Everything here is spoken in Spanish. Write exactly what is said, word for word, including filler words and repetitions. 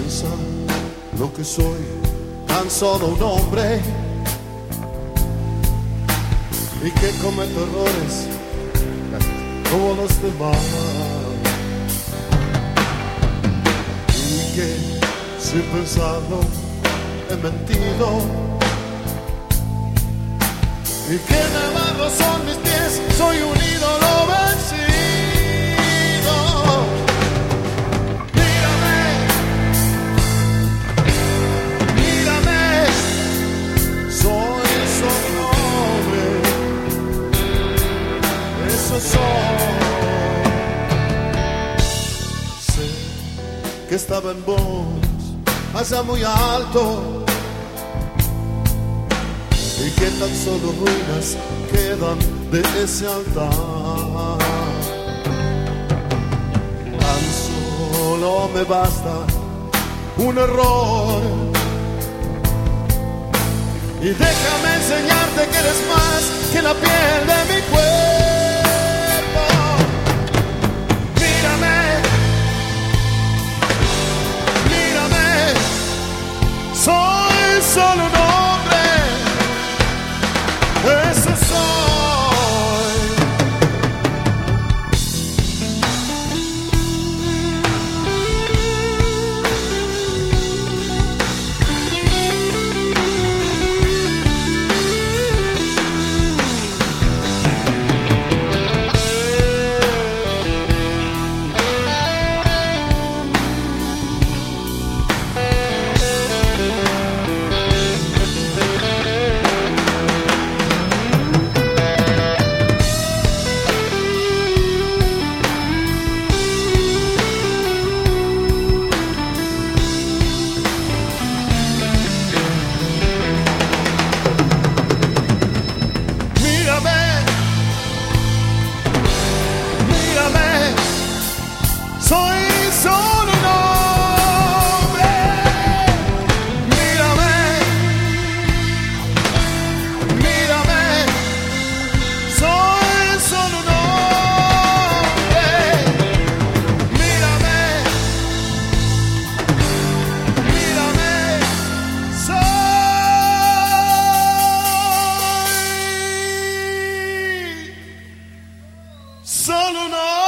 piensa lo que soy, tan solo un hombre, y que cometo errores como los demás, y que sin pensarlo he mentido, y que navarros son mis pies, soy un ídolo vencido. Mírame, mírame, soy solo un hombre, eso soy. Sé que estaba en vos, allá muy alto, y que tan solo ruinas quedan de ese altar. Tan solo me basta un error, y déjame enseñarte que eres más que la piel de mi cuerpo. Mírame, mírame, soy solo un hombre, eso soy. Soy solo un hombre, mírame, mírame, soy solo un hombre, mírame, mírame, soy solo un hombre.